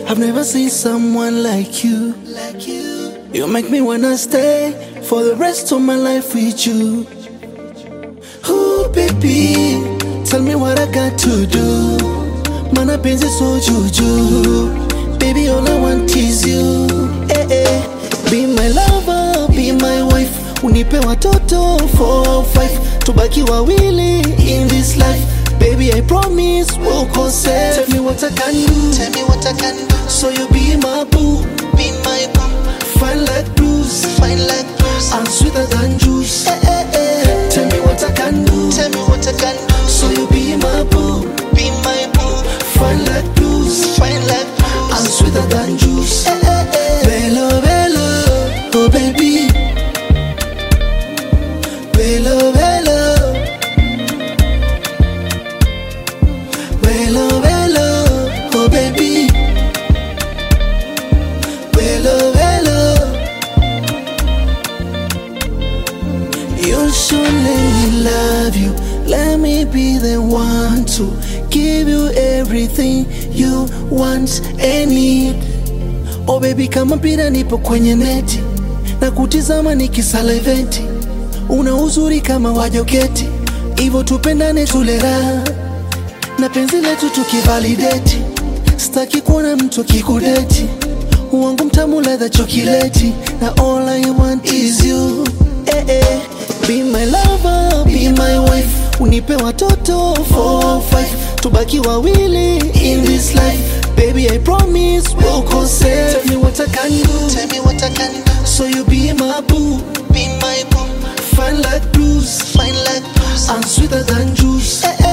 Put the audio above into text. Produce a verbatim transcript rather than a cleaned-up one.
I've never seen someone like you. Like you. You make me wanna stay for the rest of my life with you. Ooh, baby, tell me what I got to do. Mana penzi so juju. Baby, all I want is you. Eh, eh. Be my lover, be my wife. Unipe watoto four or five. Tubaki wawili in this life. Baby, I promise we'll go safe. Tell me what I can do. Tell me what I can do. So you be my boo. Be my boo. Fine like blues. Fine like blues. I'm sweeter than juice. Eh, eh, eh. Tell me what I can do. Tell me what I can do. So you be my boo. Be my boo. Fine like blues. Fine like blues. I'm sweeter than juice. Eh, eh, eh. Bello, bello. Oh, baby. Bello, bello. Bello, bello, oh baby. Bello, bello. You should let me love you. Let me be the one to give you everything you want and need. Oh baby, kama mpira nipo kwenye neti na kutizama nikisaliveti. Una uzuri kama wajoketi, ivo tupendane tule raha na penzi letu tukivalidate. Sitaki kuona mtu kikudeti. Wangu mtamu ladha chokoleti. Na all I want is you. Eh, eh. Be my lover, be my wife. Unipe watoto four or five. Tubaki wawili in this life. Baby, I promise we'll go safe. Tell me what I can do. Tell me what I can do. So you be my boo. Be my boo. Fine like blues. Fine like blues. I'm sweeter than juice. Eh, eh.